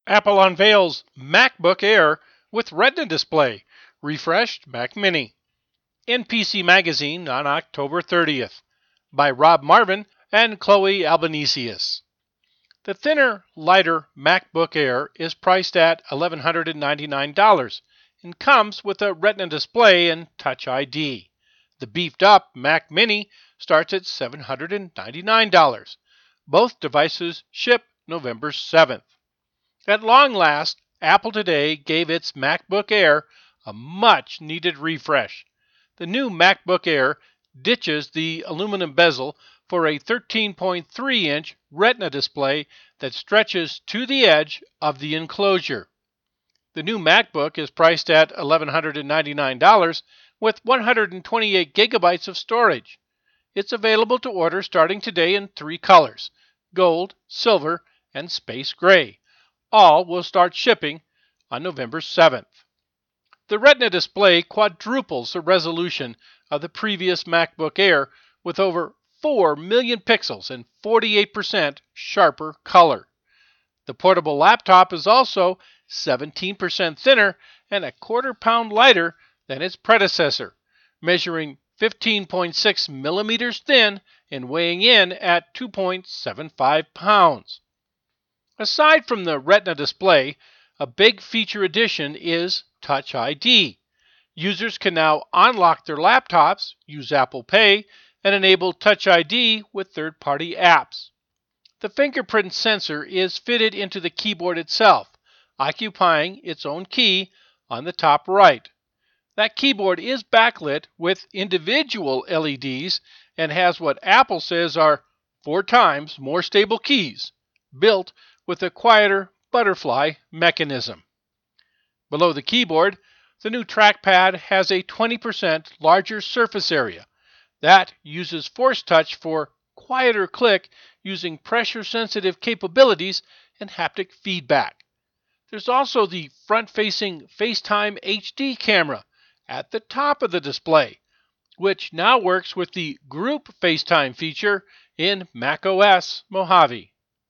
Apple unveils MacBook Air with Retina display, refreshed Mac Mini. In PC Magazine on October 30th by Rob Marvin and Chloe Albanesius. The thinner, lighter MacBook Air is priced at $1,199 and comes with a Retina display and Touch ID. The beefed up Mac Mini starts at $799. Both devices ship November 7th. At long last, Apple today gave its MacBook Air a much needed refresh. The new MacBook Air ditches the aluminum bezel for a 13.3-inch Retina display that stretches to the edge of the enclosure. The new MacBook is priced at $1,199 with 128 gigabytes of storage. It's available to order starting today in 3 colors: gold, silver, and space gray. All will start shipping on November 7th. The Retina display quadruples the resolution of the previous MacBook Air with over 4 million pixels and 48% sharper color. The portable laptop is also 17% thinner and a quarter-pound lighter than its predecessor, measuring 15.6 millimeters thin and weighing in at 2.75 pounds. Aside from the Retina display, a big feature addition is Touch ID. Users can now unlock their laptops, use Apple Pay, and enable Touch ID with third-party apps. The fingerprint sensor is fitted into the keyboard itself, occupying its own key on the top right. That keyboard is backlit with individual LEDs and has what Apple says are 4 times more stable keys, built with a quieter butterfly mechanism. Below the keyboard, the new trackpad has a 20% larger surface area. That uses Force Touch for quieter click using pressure-sensitive capabilities and haptic feedback. There's also the front-facing FaceTime HD camera at the top of the display, which now works with the Group FaceTime feature in macOS Mojave.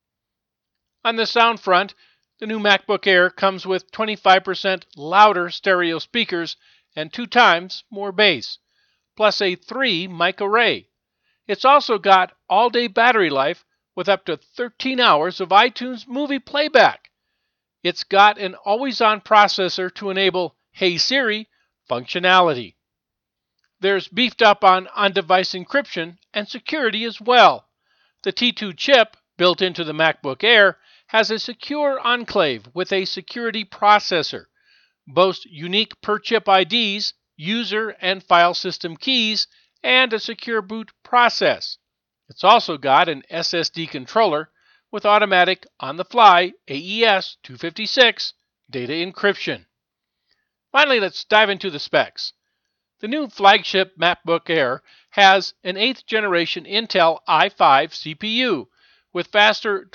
On the sound front, the new MacBook Air comes with 25% louder stereo speakers and 2 times more bass, plus a 3-mic array. It's also got all-day battery life with up to 13 hours of iTunes movie playback. It's got an always-on processor to enable Hey Siri functionality. There's beefed up on-device encryption and security as well. The T2 chip built into the MacBook Air has a secure enclave with a security processor, boasts unique per-chip IDs, user and file system keys, and a secure boot process. It's also got an SSD controller with automatic on-the-fly AES 256 data encryption. Finally, let's dive into the specs. The new flagship MacBook Air has an 8th generation Intel i5 CPU with faster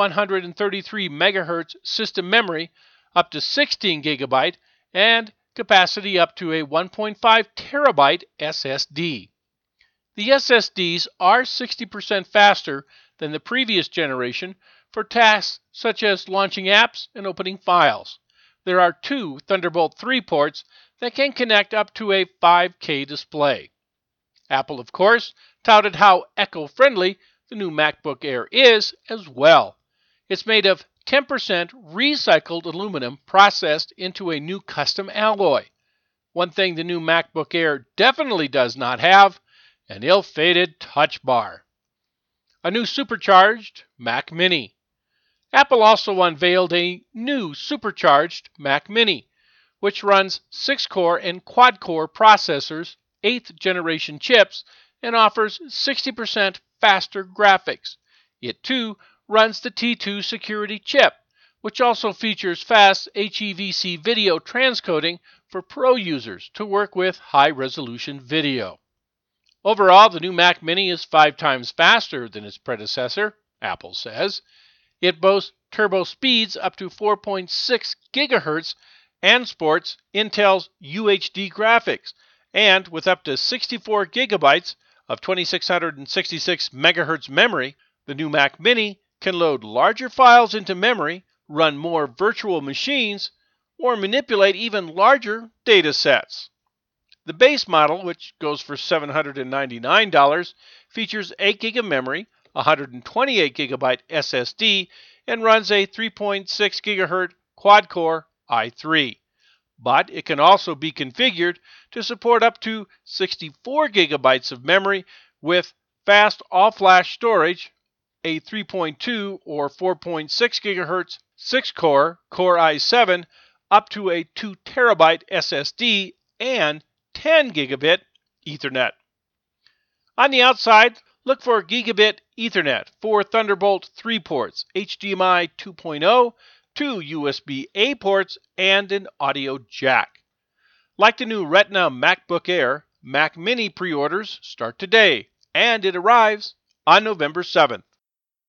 2133 MHz system memory up to 16 GB and capacity up to a 1.5 TB SSD. The SSDs are 60% faster than the previous generation for tasks such as launching apps and opening files. There are 2 Thunderbolt 3 ports that can connect up to a 5K display. Apple, of course, touted how eco-friendly the new MacBook Air is as well. It's made of 10% recycled aluminum processed into a new custom alloy. One thing the new MacBook Air definitely does not have: an ill-fated touch bar. A new supercharged Mac Mini. Apple also unveiled a new supercharged Mac Mini, which runs 6-core and quad-core processors, 8th generation chips, and offers 60% faster graphics. It too runs the T2 security chip, which also features fast HEVC video transcoding for pro users to work with high-resolution video. Overall, the new Mac Mini is 5 times faster than its predecessor, Apple says. It boasts turbo speeds up to 4.6 GHz and sports Intel's UHD graphics, and with up to 64 GB of 2666 MHz memory, the new Mac Mini can load larger files into memory, run more virtual machines, or manipulate even larger data sets. The base model, which goes for $799, features 8 GB of memory, 128 GB SSD, and runs a 3.6 GHz quad-core i3. But it can also be configured to support up to 64 GB of memory with fast all-flash storage, a 3.2 or 4.6 GHz 6-core Core i7, up to a 2 TB SSD, and 10 gigabit Ethernet. On the outside, look for Gigabit Ethernet, 4 Thunderbolt 3 ports, HDMI 2.0, 2 USB-A ports, and an audio jack. Like the new Retina MacBook Air, Mac Mini pre-orders start today, and it arrives on November 7th.